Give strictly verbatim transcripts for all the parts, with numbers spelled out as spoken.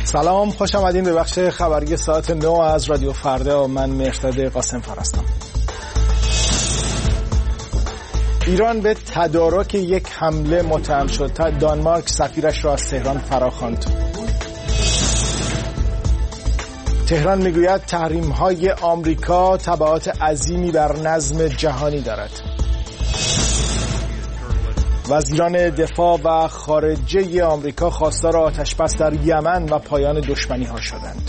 سلام، خوش آمدین به بخش خبری ساعت نه از رادیو فردا. من مهرداد قاسم فرستم. ایران به تدارک یک حمله متهم شد. دانمارک سفیرش را از تهران فراخواند. تهران میگوید تحریم‌های آمریکا تبعات عظیمی بر نظم جهانی دارد. وزیران دفاع و خارجه آمریکا خواستار آتش‌بس در یمن و پایان دشمنی‌ها شدند.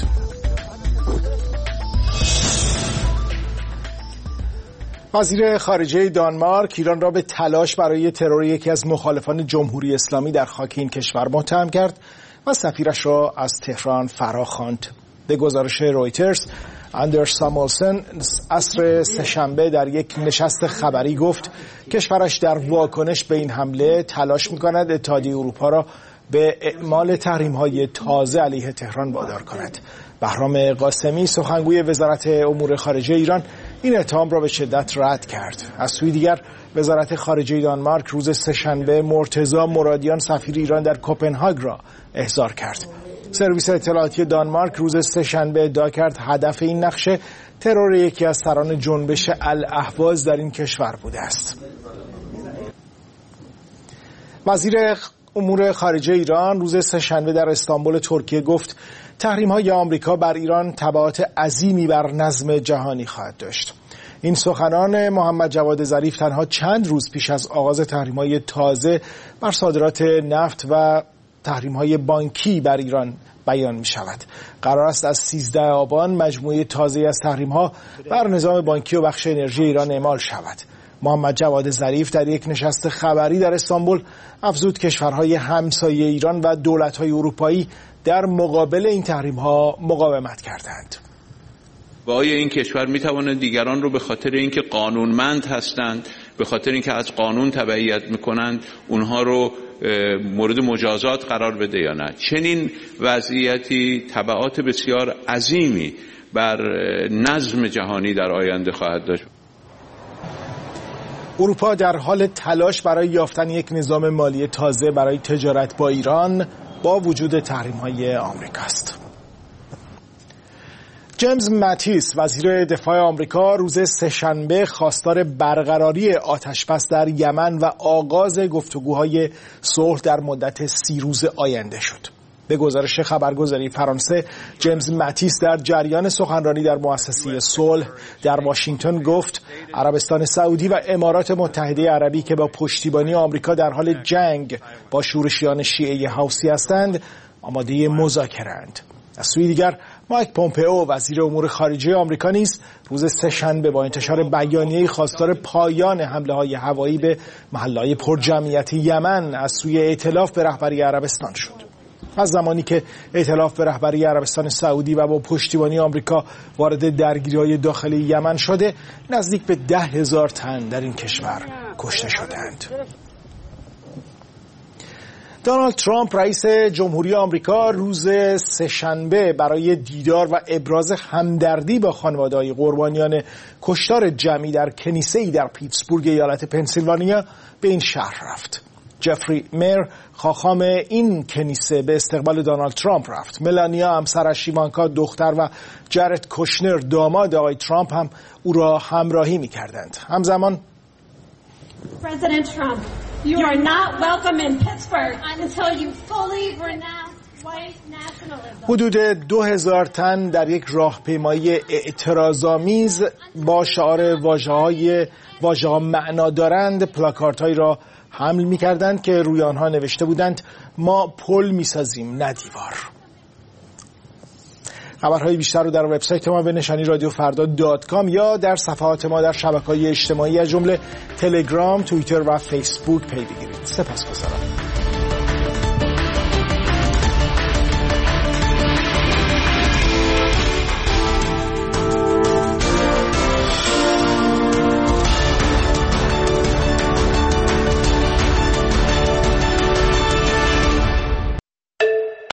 وزیر خارجه دانمارک ایران را به تلاش برای ترور یکی از مخالفان جمهوری اسلامی در خاک این کشور متهم کرد و سفیرش را از تهران فراخواند. به گزارش رویترز، اندرس ساموئلسن عصر سه‌شنبه در یک نشست خبری گفت کشورش در واکنش به این حمله تلاش می‌کند اتحادیه اروپا را به اعمال تحریم‌های تازه علیه تهران وادار کند. بهرام قاسمی سخنگوی وزارت امور خارجه ایران این اتهام را به شدت رد کرد. از سوی دیگر وزارت خارجه دانمارک روز سه‌شنبه مرتضی مرادیان سفیر ایران در کوپنهاگ را احضار کرد. سرویس اطلاعاتی دانمارک روز سه‌شنبه ادعا کرد هدف این نقشه ترور یکی از سران جنبش الاهواز در این کشور بوده است. وزیر امور خارجه ایران روز سه‌شنبه در استانبول ترکیه گفت تحریم‌های آمریکا بر ایران تبعات عظیمی بر نظم جهانی خواهد داشت. این سخنان محمد جواد ظریف تنها چند روز پیش از آغاز تحریم‌های تازه بر صادرات نفت و تحریم‌های بانکی بر ایران بیان می‌شود. قرار است از سیزده آبان مجموعه تازه‌ای از تحریم‌ها بر نظام بانکی و بخش انرژی ایران اعمال شود. محمد جواد ظریف در یک نشست خبری در استانبول افزود کشورهای همسایه ایران و دولت‌های اروپایی در مقابل این تحریم‌ها مقاومت کردند. و آیا این کشور می‌تواند دیگران رو به خاطر اینکه قانونمند هستند، به خاطر اینکه از قانون تبعیت می‌کنند، اونها رو مورد مجازات قرار بده یا نه؟ چنین وضعیتی تبعات بسیار عظیمی بر نظم جهانی در آینده خواهد داشت. اروپا در حال تلاش برای یافتن یک نظام مالی تازه برای تجارت با ایران با وجود تحریم‌های آمریکا است. جیمز ماتیس وزیر دفاع آمریکا روز سه‌شنبه خواستار برقراری آتش‌بس در یمن و آغاز گفتگوهای صلح در مدت سی روز آینده شد. به گزارش خبرگزاری فرانسه، جیمز ماتیس در جریان سخنرانی در مؤسسه صلح در واشنگتن گفت عربستان سعودی و امارات متحده عربی که با پشتیبانی آمریکا در حال جنگ با شورشیان شیعه حوثی هستند آماده مذاکره‌اند. از سوی دیگر مایک پومپئو وزیر امور خارجه آمریکا نیز روز سه‌شنبه با انتشار بیانیه‌ای خواستار پایان حمله‌های هوایی به محله‌های پرجمعیت یمن از سوی ائتلاف به رهبری عربستان شد. از زمانی که ائتلاف به رهبری عربستان سعودی و با پشتیبانی آمریکا وارد درگیری‌های داخلی یمن شده، نزدیک به ده هزار تن در این کشور کشته شدند. دونالد ترامپ رئیس جمهوری آمریکا روز سه‌شنبه برای دیدار و ابراز همدردی با خانواده‌های قربانیان کشتار جمعی در کنیسه‌ای در پیتسبورگ ایالت پنسیلوانیا به این شهر رفت. جفری میر خاخام این کنیسه به استقبال دونالد ترامپ رفت. ملانیا همسرش، ایوانکا دختر و جرد کوشنر داماد آقای ترامپ هم او را همراهی می‌کردند. همزمان President Trump, you are not welcome in Pittsburgh until you fully renounce white nationalism. حدود دو هزار تن در یک راهپیمایی اعتراض‌آمیز با شعار واژه‌های واژه‌ها معنا دارند پلاکاردهایی را حمل می‌کردند که روی آنها نوشته بودند ما پل می‌سازیم نه دیوار. خبرهای بیشتر رو در وبسایت ما به نشانی رادیو فردا دات کام یا در صفحات ما در شبکه‌های اجتماعی از جمله تلگرام، توییتر و فیسبوک پی بگیرید. سپاسگزارم.